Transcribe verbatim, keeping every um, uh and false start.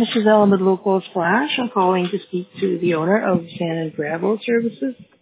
is Giselle with Local Splash. I'm calling to speak to the owner of Sand and Gravel Services.